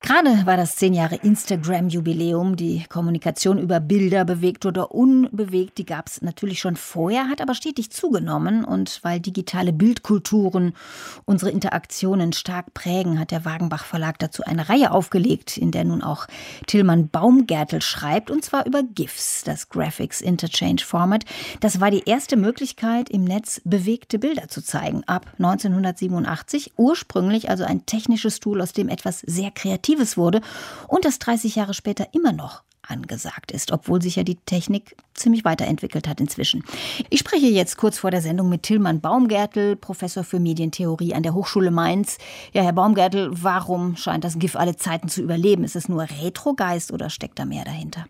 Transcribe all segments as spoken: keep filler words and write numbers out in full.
Gerade war das zehn Jahre Instagram-Jubiläum. Die Kommunikation über Bilder, bewegt oder unbewegt, die gab es natürlich schon vorher, hat aber stetig zugenommen. Und weil digitale Bildkulturen unsere Interaktionen stark prägen, hat der Wagenbach Verlag dazu eine Reihe aufgelegt, in der nun auch Tilman Baumgärtel schreibt, und zwar über GIFs, das Graphics Interchange Format. Das war die erste Möglichkeit, im Netz bewegte Bilder zu zeigen, ab neunzehnhundertsiebenundachtzig. Ursprünglich also ein technisches Tool, aus dem etwas sehr Kreatives wurde und das dreißig Jahre später immer noch angesagt ist, obwohl sich ja die Technik ziemlich weiterentwickelt hat inzwischen. Ich spreche jetzt kurz vor der Sendung mit Tilman Baumgärtel, Professor für Medientheorie an der Hochschule Mainz. Ja, Herr Baumgärtel, warum scheint das GIF alle Zeiten zu überleben? Ist es nur Retrogeist oder steckt da mehr dahinter?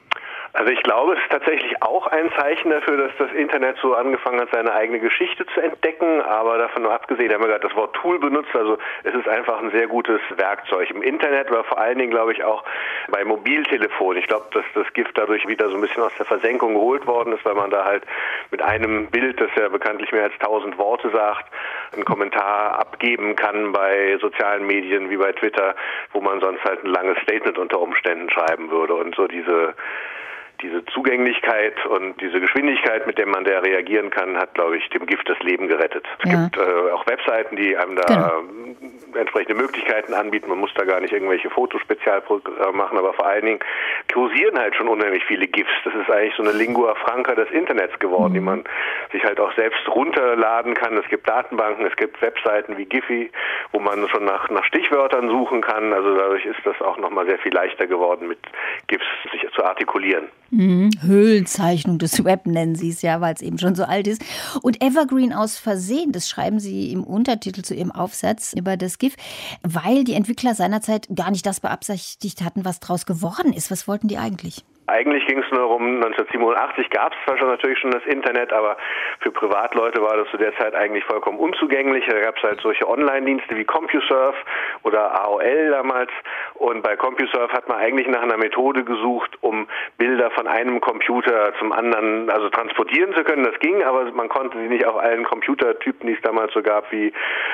Also ich glaube, es ist tatsächlich auch ein Zeichen dafür, dass das Internet so angefangen hat, seine eigene Geschichte zu entdecken. Aber davon nur abgesehen, haben wir gerade das Wort Tool benutzt. Also es ist einfach ein sehr gutes Werkzeug im Internet, aber vor allen Dingen, glaube ich, auch bei Mobiltelefonen. Ich glaube, dass das GIF dadurch wieder so ein bisschen aus der Versenkung geholt worden ist, weil man da halt mit einem Bild, das ja bekanntlich mehr als tausend Worte sagt, einen Kommentar abgeben kann bei sozialen Medien wie bei Twitter, wo man sonst halt ein langes Statement unter Umständen schreiben würde. Und so diese Diese Zugänglichkeit und diese Geschwindigkeit, mit der man da reagieren kann, hat, glaube ich, dem GIF das Leben gerettet. Es ja. gibt äh, auch Webseiten, die einem da genau. entsprechende Möglichkeiten anbieten. Man muss da gar nicht irgendwelche Fotospezialprogramme machen, aber vor allen Dingen kursieren halt schon unheimlich viele GIFs. Das ist eigentlich so eine Lingua franca des Internets geworden, mhm. die man sich halt auch selbst runterladen kann. Es gibt Datenbanken, es gibt Webseiten wie Giphy, wo man schon nach, nach Stichwörtern suchen kann. Also dadurch ist das auch nochmal sehr viel leichter geworden, mit GIFs sich zu artikulieren. Mhm. Höhlenzeichnung des Web nennen Sie es ja, weil es eben schon so alt ist. Und Evergreen aus Versehen, das schreiben Sie im Untertitel zu Ihrem Aufsatz über das GIF, weil die Entwickler seinerzeit gar nicht das beabsichtigt hatten, was draus geworden ist. Was wollten die eigentlich? Eigentlich ging es nur um neunzehnhundertsiebenundachtzig, gab es zwar schon natürlich schon das Internet, aber für Privatleute war das zu der Zeit eigentlich vollkommen unzugänglich. Da gab es halt solche Online-Dienste wie CompuServe oder A O L damals. Und bei CompuServe hat man eigentlich nach einer Methode gesucht, um Bilder von einem Computer zum anderen also transportieren zu können. Das ging, aber man konnte sie nicht auf allen Computertypen, die es damals so gab, wie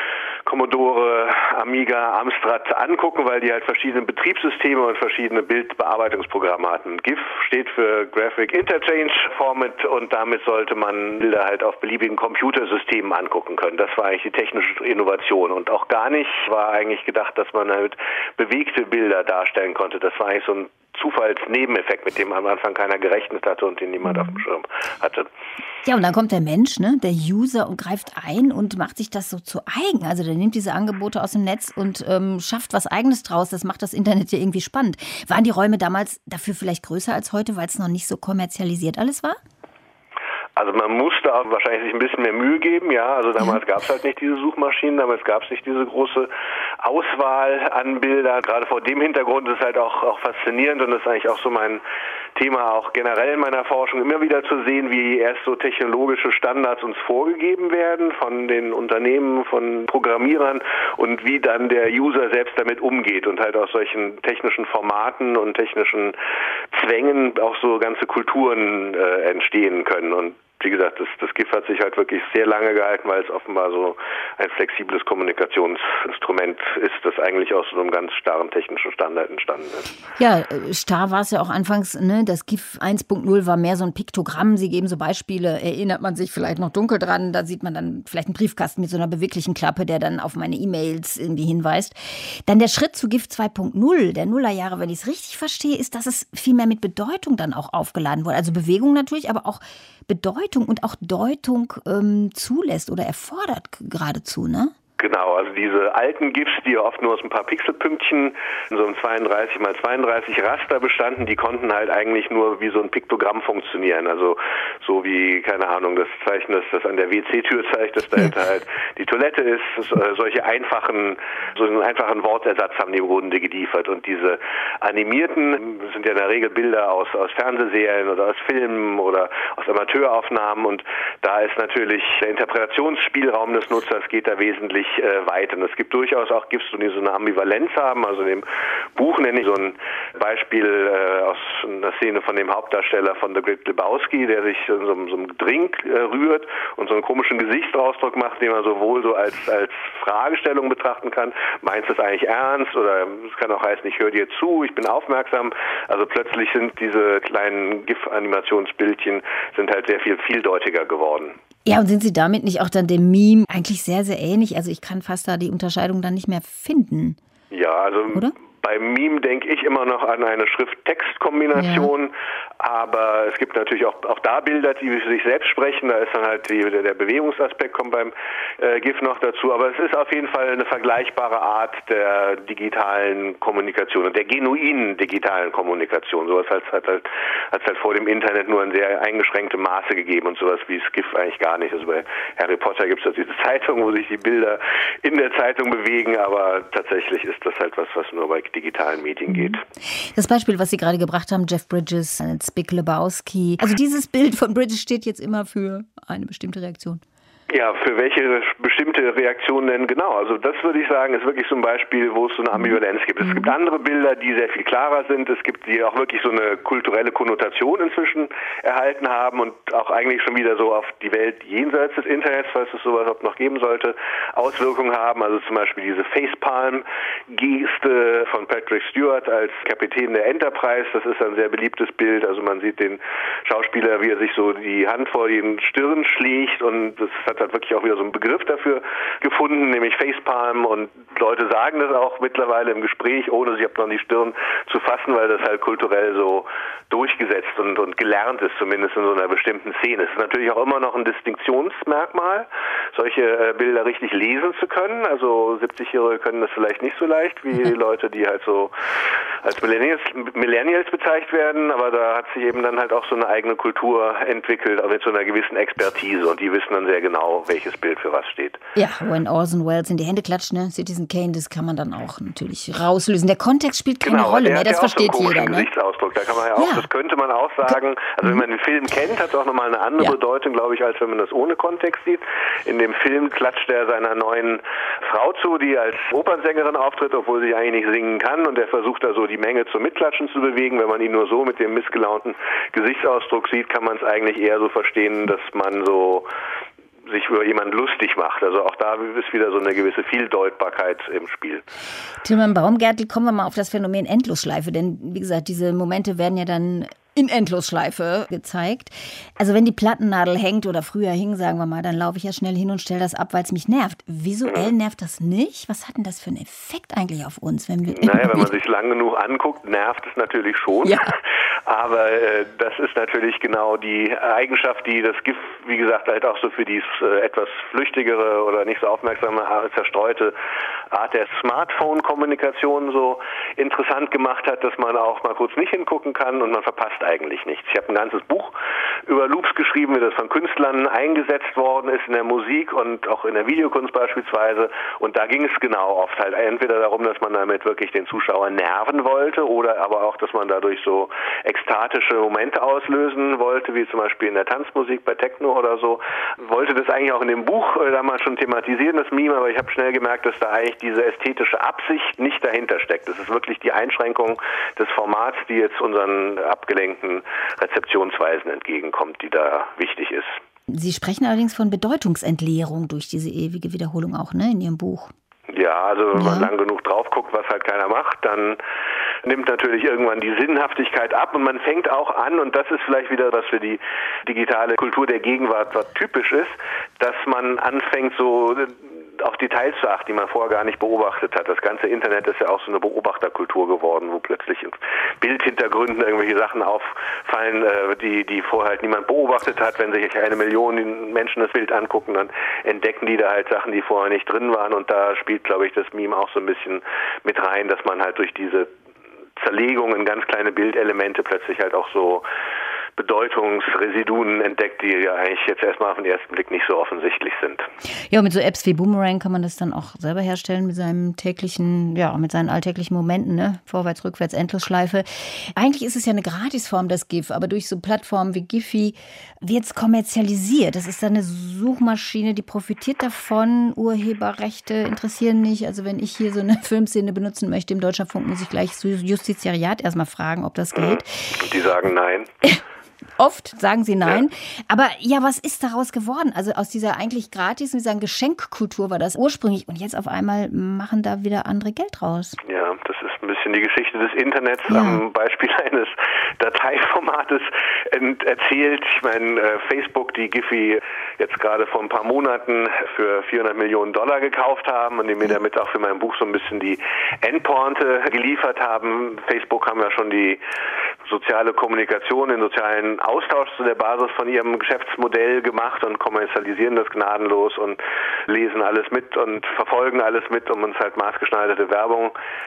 Commodore, Amiga, Amstrad angucken, weil die halt verschiedene Betriebssysteme und verschiedene Bildbearbeitungsprogramme hatten. GIF steht für Graphic Interchange Format und damit sollte man Bilder halt auf beliebigen Computersystemen angucken können. Das war eigentlich die technische Innovation und auch gar nicht war eigentlich gedacht, dass man halt bewegte Bilder darstellen konnte. Das war eigentlich so ein Zufallsnebeneffekt, mit dem am Anfang keiner gerechnet hatte und den niemand auf dem Schirm hatte. Ja, und dann kommt der Mensch, ne, der User, und greift ein und macht sich das so zu eigen. Also der nimmt diese Angebote aus dem Netz und ähm, schafft was Eigenes draus. Das macht das Internet ja irgendwie spannend. Waren die Räume damals dafür vielleicht größer als heute, weil es noch nicht so kommerzialisiert alles war? Also man musste auch wahrscheinlich sich ein bisschen mehr Mühe geben, ja. Also damals gab es halt nicht diese Suchmaschinen, damals gab es nicht diese große Auswahl an Bildern. Gerade vor dem Hintergrund ist es halt auch, auch faszinierend und das ist eigentlich auch so mein Thema auch generell in meiner Forschung, immer wieder zu sehen, wie erst so technologische Standards uns vorgegeben werden von den Unternehmen, von Programmierern und wie dann der User selbst damit umgeht und halt aus solchen technischen Formaten und technischen Zwängen auch so ganze Kulturen äh, entstehen können. Und wie gesagt, das, das GIF hat sich halt wirklich sehr lange gehalten, weil es offenbar so ein flexibles Kommunikationsinstrument ist, das eigentlich aus so einem ganz starren technischen Standard entstanden ist. Ja, starr war es ja auch anfangs, ne? Das GIF eins Punkt null war mehr so ein Piktogramm. Sie geben so Beispiele, erinnert man sich vielleicht noch dunkel dran. Da sieht man dann vielleicht einen Briefkasten mit so einer beweglichen Klappe, der dann auf meine E-Mails irgendwie hinweist. Dann der Schritt zu GIF zwei Punkt null, der Nullerjahre, wenn ich es richtig verstehe, ist, dass es viel mehr mit Bedeutung dann auch aufgeladen wurde. Also Bewegung natürlich, aber auch Bedeutung und auch Deutung ähm, zulässt oder erfordert geradezu, ne? Genau, also diese alten GIFs, die oft nur aus ein paar Pixelpünktchen in so einem zweiunddreißig mal zweiunddreißig Raster bestanden, die konnten halt eigentlich nur wie so ein Piktogramm funktionieren. Also so wie, keine Ahnung, das Zeichen, das, das an der W C-Tür zeigt, dass dahinter ja. halt die Toilette ist. Solche einfachen, so einen einfachen Wortersatz haben die im Grunde geliefert. Und diese animierten sind ja in der Regel Bilder aus, aus Fernsehserien oder aus Filmen oder aus Amateuraufnahmen. Und da ist natürlich der Interpretationsspielraum des Nutzers geht da wesentlich äh, weit. Und es gibt durchaus auch GIFs, die so eine Ambivalenz haben. Also in dem Buch nenne ich so ein Beispiel äh, aus einer Szene von dem Hauptdarsteller von The Great Lebowski, der sich in so, so einem Drink äh, rührt und so einen komischen Gesichtsausdruck macht, den man sowohl so als, als Fragestellung betrachten kann. Meinst du es eigentlich ernst? Oder es kann auch heißen, ich höre dir zu, ich bin aufmerksam. Also plötzlich sind diese kleinen GIF-Animationsbildchen sind halt sehr viel vieldeutiger geworden. Ja, und sind Sie damit nicht auch dann dem Meme eigentlich sehr, sehr ähnlich? Also ich kann fast da die Unterscheidung dann nicht mehr finden. Ja, also oder? Beim Meme denke ich immer noch an eine Schrift-Text-Kombination, ja. Aber es gibt natürlich auch, auch da Bilder, die für sich selbst sprechen. Da ist dann halt die, der Bewegungsaspekt kommt beim äh, GIF noch dazu. Aber es ist auf jeden Fall eine vergleichbare Art der digitalen Kommunikation und der genuinen digitalen Kommunikation. Sowas hat es halt, halt, halt vor dem Internet nur in sehr eingeschränktem Maße gegeben und sowas wie das GIF eigentlich gar nicht. Also bei Harry Potter gibt es diese Zeitung, wo sich die Bilder in der Zeitung bewegen, aber tatsächlich ist das halt was, was nur bei digitalen Medien geht. Das Beispiel, was Sie gerade gebracht haben, Jeff Bridges, Big Lebowski. Also dieses Bild von Bridges steht jetzt immer für eine bestimmte Reaktion. Ja, für welche bestimmte Reaktion denn genau? Also das würde ich sagen, ist wirklich so ein Beispiel, wo es so eine Ambivalenz gibt. Es gibt andere Bilder, die sehr viel klarer sind. Es gibt, die auch wirklich so eine kulturelle Konnotation inzwischen erhalten haben und auch eigentlich schon wieder so auf die Welt jenseits des Internets, falls es sowas überhaupt noch geben sollte, Auswirkungen haben. Also zum Beispiel diese Facepalm-Geste von Patrick Stewart als Kapitän der Enterprise. Das ist ein sehr beliebtes Bild. Also man sieht den Schauspieler, wie er sich so die Hand vor den Stirn schlägt und das hat hat wirklich auch wieder so einen Begriff dafür gefunden, nämlich Facepalm, und Leute sagen das auch mittlerweile im Gespräch, ohne sich noch die Stirn zu fassen, weil das halt kulturell so durchgesetzt und, und gelernt ist, zumindest in so einer bestimmten Szene. Es ist natürlich auch immer noch ein Distinktionsmerkmal, solche äh, Bilder richtig lesen zu können. Also siebzigjährige können das vielleicht nicht so leicht wie Leute, die halt so als Millennials, Millennials bezeichnet werden, aber da hat sich eben dann halt auch so eine eigene Kultur entwickelt, auch mit so einer gewissen Expertise, und die wissen dann sehr genau, welches Bild für was steht. Ja, wenn Orson Welles in die Hände klatscht, ne, Citizen Kane, das kann man dann auch natürlich rauslösen. Der Kontext spielt keine genau, Rolle mehr, das ja versteht so jeder. Ne? Gesichtsausdruck, da kann man ja auch, ja. das könnte man auch sagen, also wenn man den Film kennt, hat es auch nochmal eine andere ja. Bedeutung, glaube ich, als wenn man das ohne Kontext sieht. In dem Film klatscht er seiner neuen Frau zu, die als Opernsängerin auftritt, obwohl sie eigentlich nicht singen kann, und er versucht da so die Menge zum Mitklatschen zu bewegen. Wenn man ihn nur so mit dem missgelaunten Gesichtsausdruck sieht, kann man es eigentlich eher so verstehen, dass man so sich über jemanden lustig macht. Also auch da ist wieder so eine gewisse Vieldeutbarkeit im Spiel. Tilman Baumgärtl, kommen wir mal auf das Phänomen Endlosschleife, denn wie gesagt, diese Momente werden ja dann in Endlosschleife gezeigt. Also wenn die Plattennadel hängt oder früher hing, sagen wir mal, dann laufe ich ja schnell hin und stelle das ab, weil es mich nervt. Visuell mhm. nervt das nicht? Was hat denn das für einen Effekt eigentlich auf uns? Wenn wir naja, wenn man sich lang genug anguckt, nervt es natürlich schon. Ja. Aber äh, das ist natürlich genau die Eigenschaft, die das GIF, wie gesagt, halt auch so für die äh, etwas flüchtigere oder nicht so aufmerksame, zerstreute Art der Smartphone-Kommunikation so interessant gemacht hat, dass man auch mal kurz nicht hingucken kann und man verpasst eigentlich nichts. Ich habe ein ganzes Buch über Loops geschrieben, wie das von Künstlern eingesetzt worden ist in der Musik und auch in der Videokunst beispielsweise. Und da ging es genau oft halt entweder darum, dass man damit wirklich den Zuschauer nerven wollte oder aber auch, dass man dadurch so ekstatische Momente auslösen wollte, wie zum Beispiel in der Tanzmusik bei Techno oder so. Wollte das eigentlich auch in dem Buch äh, damals schon thematisieren, das Meme, aber ich habe schnell gemerkt, dass da eigentlich diese ästhetische Absicht nicht dahinter steckt. Das ist wirklich die Einschränkung des Formats, die jetzt unseren abgelenkten Rezeptionsweisen entgegenkommt, die da wichtig ist. Sie sprechen allerdings von Bedeutungsentleerung durch diese ewige Wiederholung auch, ne, in Ihrem Buch. Ja, also wenn ja. man lang genug drauf guckt, was halt keiner macht, dann nimmt natürlich irgendwann die Sinnhaftigkeit ab und man fängt auch an, und das ist vielleicht wieder, was für die digitale Kultur der Gegenwart was typisch ist, dass man anfängt, so auf Details zu achten, die man vorher gar nicht beobachtet hat. Das ganze Internet ist ja auch so eine Beobachterkultur geworden, wo plötzlich in Bildhintergründen irgendwelche Sachen auffallen, die, die vorher halt niemand beobachtet hat. Wenn sich eine Million Menschen das Bild angucken, dann entdecken die da halt Sachen, die vorher nicht drin waren, und da spielt, glaube ich, das Meme auch so ein bisschen mit rein, dass man halt durch diese Zerlegung in ganz kleine Bildelemente plötzlich halt auch so Bedeutungsresiduen entdeckt, die ja eigentlich jetzt erstmal auf den ersten Blick nicht so offensichtlich sind. Ja, mit so Apps wie Boomerang kann man das dann auch selber herstellen mit seinem täglichen, ja, mit seinen alltäglichen Momenten, ne? Vorwärts, rückwärts, Endlosschleife. Eigentlich ist es ja eine Gratisform, das GIF, aber durch so Plattformen wie Giphy wird es kommerzialisiert. Das ist dann eine Suchmaschine, die profitiert davon. Urheberrechte interessieren nicht. Also wenn ich hier so eine Filmszene benutzen möchte im Deutschlandfunk, muss ich gleich das Justiziariat erstmal fragen, ob das geht. Und die sagen nein. Oft sagen sie nein. Ja. Aber ja, was ist daraus geworden? Also aus dieser eigentlich gratis, dieser Geschenkkultur war das ursprünglich. Und jetzt auf einmal machen da wieder andere Geld raus. Ja, das ist ein bisschen die Geschichte des Internets ja. am Beispiel eines Dateiformates erzählt. Ich meine, Facebook, die Giphy jetzt gerade vor ein paar Monaten für vierhundert Millionen Dollar gekauft haben und die mir damit auch für mein Buch so ein bisschen die Endpointe geliefert haben. Facebook haben ja schon die soziale Kommunikation, den sozialen Austausch zu der Basis von ihrem Geschäftsmodell gemacht und kommerzialisieren das gnadenlos und lesen alles mit und verfolgen alles mit, um uns halt maßgeschneiderte Werbung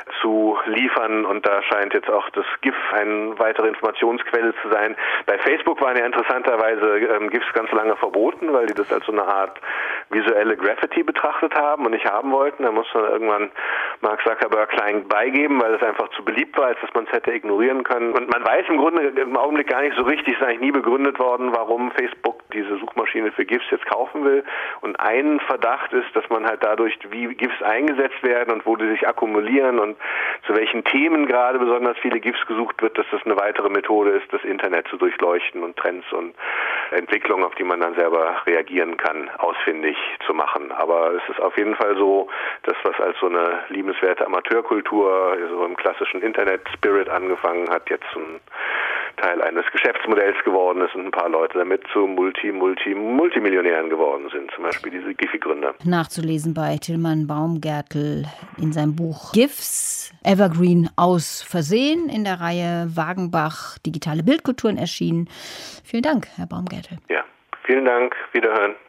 zu liefern. Und da scheint jetzt auch das GIF eine weitere Informationsquelle zu sein. Bei Facebook waren ja interessanterweise ähm, GIFs ganz lange verboten, weil die das als so eine Art visuelle Graffiti betrachtet haben und nicht haben wollten. Da musste dann irgendwann Mark Zuckerberg klein beigeben, weil es einfach zu beliebt war, als dass man es hätte ignorieren können. Und man weiß im Grunde im Augenblick gar nicht so richtig, ist eigentlich nie begründet worden, warum Facebook diese Suchmaschine für GIFs jetzt kaufen will. Und ein Verdacht ist, dass man halt dadurch, wie GIFs eingesetzt werden und wo die sich akkumulieren und zu welchen Themen gerade besonders viele GIFs gesucht wird, dass das eine weitere Methode ist, das Internet zu durchleuchten und Trends und Entwicklungen, auf die man dann selber reagieren kann, ausfindig zu machen. Aber es ist auf jeden Fall so, dass was als so eine liebenswerte Amateurkultur, so im klassischen Internet-Spirit angefangen hat, jetzt ein Teil eines Geschäftsmodells geworden ist und ein paar Leute damit zu Multi, Multi, Multimillionären geworden sind, zum Beispiel diese Giphy-Gründer. Nachzulesen bei Tilman Baumgärtel in seinem Buch GIFs, Evergreen aus Versehen, in der Reihe Wagenbach Digitale Bildkulturen erschienen. Vielen Dank, Herr Baumgärtel. Ja, vielen Dank. Wiederhören.